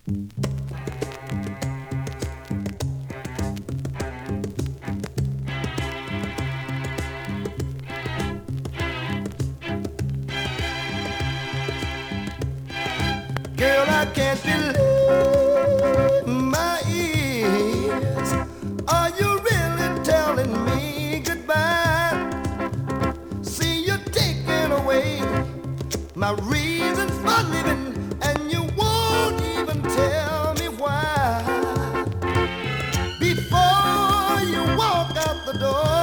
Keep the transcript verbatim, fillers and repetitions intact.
Girl, I can't believe my ears. Are you really telling me goodbye? See, you're taking away my reason for living, and you won't even tell me why. Before you walk out the door,